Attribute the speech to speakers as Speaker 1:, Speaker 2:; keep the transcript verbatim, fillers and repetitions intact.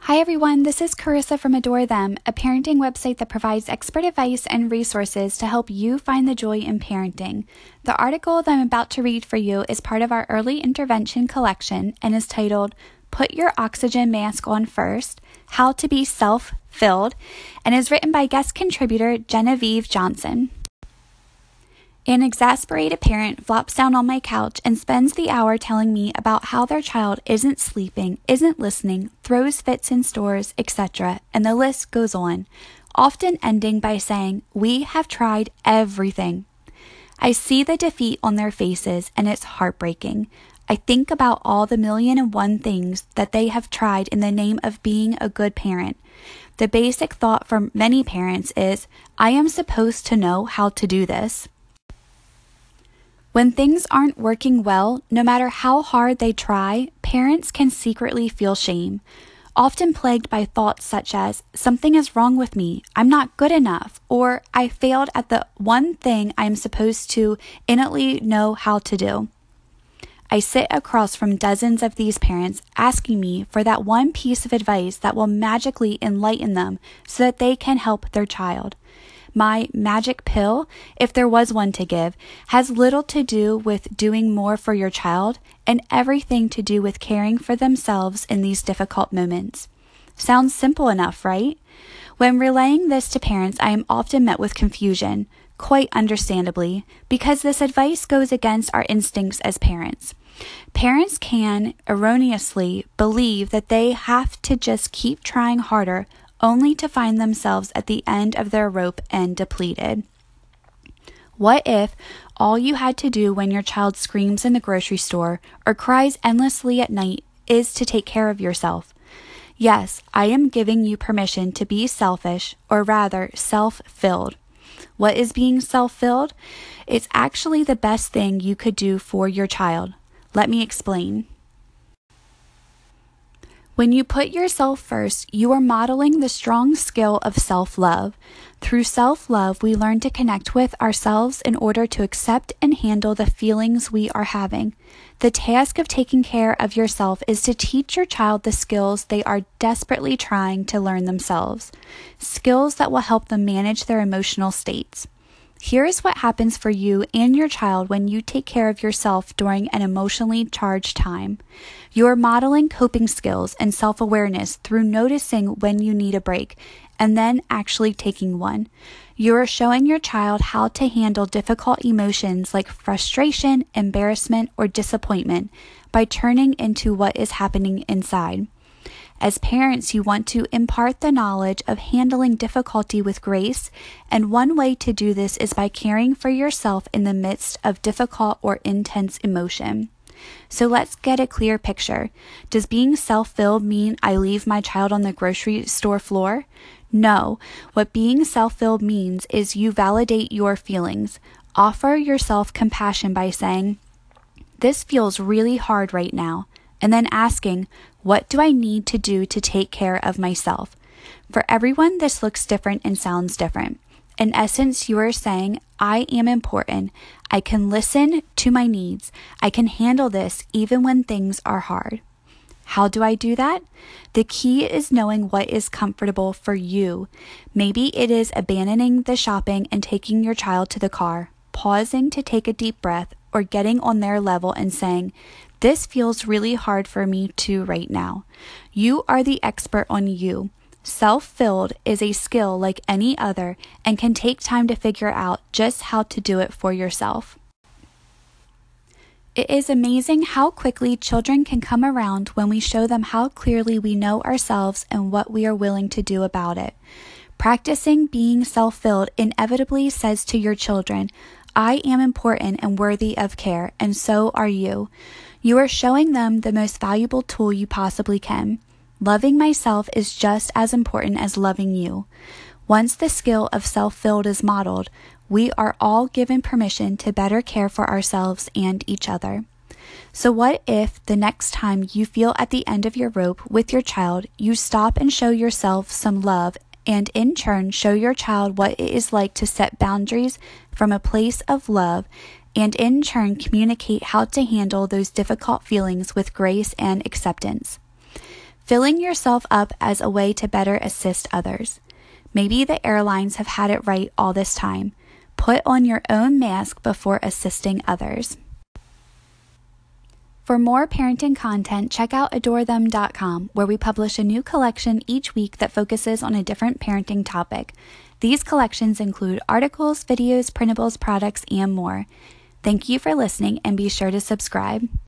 Speaker 1: Hi everyone, this is Carissa from Adore Them, a parenting website that provides expert advice and resources to help you find the joy in parenting. The article that I'm about to read for you is part of our early intervention collection and is titled, Put Your Oxygen Mask On First, How to Be Self-Filled, and is written by guest contributor Genevieve Johnson. An exasperated parent flops down on my couch and spends the hour telling me about how their child isn't sleeping, isn't listening, throws fits in stores, et cetera, and the list goes on, often ending by saying, "We have tried everything." I see the defeat on their faces and it's heartbreaking. I think about all the million and one things that they have tried in the name of being a good parent. The basic thought for many parents is, I am supposed to know how to do this. When things aren't working well, no matter how hard they try, parents can secretly feel shame, often plagued by thoughts such as, something is wrong with me, I'm not good enough, or I failed at the one thing I'm supposed to innately know how to do. I sit across from dozens of these parents asking me for that one piece of advice that will magically enlighten them so that they can help their child. My magic pill, if there was one to give, has little to do with doing more for your child and everything to do with caring for themselves in these difficult moments. Sounds simple enough, right? When relaying this to parents, I am often met with confusion, quite understandably, because this advice goes against our instincts as parents. Parents can erroneously believe that they have to just keep trying harder only to find themselves at the end of their rope and depleted. What if all you had to do when your child screams in the grocery store or cries endlessly at night is to take care of yourself? Yes, I am giving you permission to be selfish, or rather self-filled. What is being self-filled? It's actually the best thing you could do for your child. Let me explain. When you put yourself first, you are modeling the strong skill of self-love. Through self-love, we learn to connect with ourselves in order to accept and handle the feelings we are having. The task of taking care of yourself is to teach your child the skills they are desperately trying to learn themselves, skills that will help them manage their emotional states. Here is what happens for you and your child when you take care of yourself during an emotionally charged time. You are modeling coping skills and self-awareness through noticing when you need a break and then actually taking one. You are showing your child how to handle difficult emotions like frustration, embarrassment, or disappointment by turning into what is happening inside. As parents, you want to impart the knowledge of handling difficulty with grace, and one way to do this is by caring for yourself in the midst of difficult or intense emotion. So let's get a clear picture. Does being self-filled mean I leave my child on the grocery store floor? No. What being self-filled means is you validate your feelings. Offer yourself compassion by saying, "This feels really hard right now," and then asking, what do I need to do to take care of myself? For everyone, this looks different and sounds different. In essence, you are saying, I am important. I can listen to my needs. I can handle this even when things are hard. How do I do that? The key is knowing what is comfortable for you. Maybe it is abandoning the shopping and taking your child to the car, pausing to take a deep breath, or getting on their level and saying, this feels really hard for me too right now. You are the expert on you. Self-filled is a skill like any other and can take time to figure out just how to do it for yourself. It is amazing how quickly children can come around when we show them how clearly we know ourselves and what we are willing to do about it. Practicing being self-filled inevitably says to your children, I am important and worthy of care, and so are you. You are showing them the most valuable tool you possibly can. Loving myself is just as important as loving you. Once the skill of self-filled is modeled, we are all given permission to better care for ourselves and each other. So what if the next time you feel at the end of your rope with your child, you stop and show yourself some love and in turn show your child what it is like to set boundaries from a place of love and in turn communicate how to handle those difficult feelings with grace and acceptance. filling yourself up as a way to better assist others. Maybe the airlines have had it right all this time. Put on your own mask before assisting others. For more parenting content, check out adore them dot com, where we publish a new collection each week that focuses on a different parenting topic. These collections include articles, videos, printables, products, and more. Thank you for listening, and be sure to subscribe.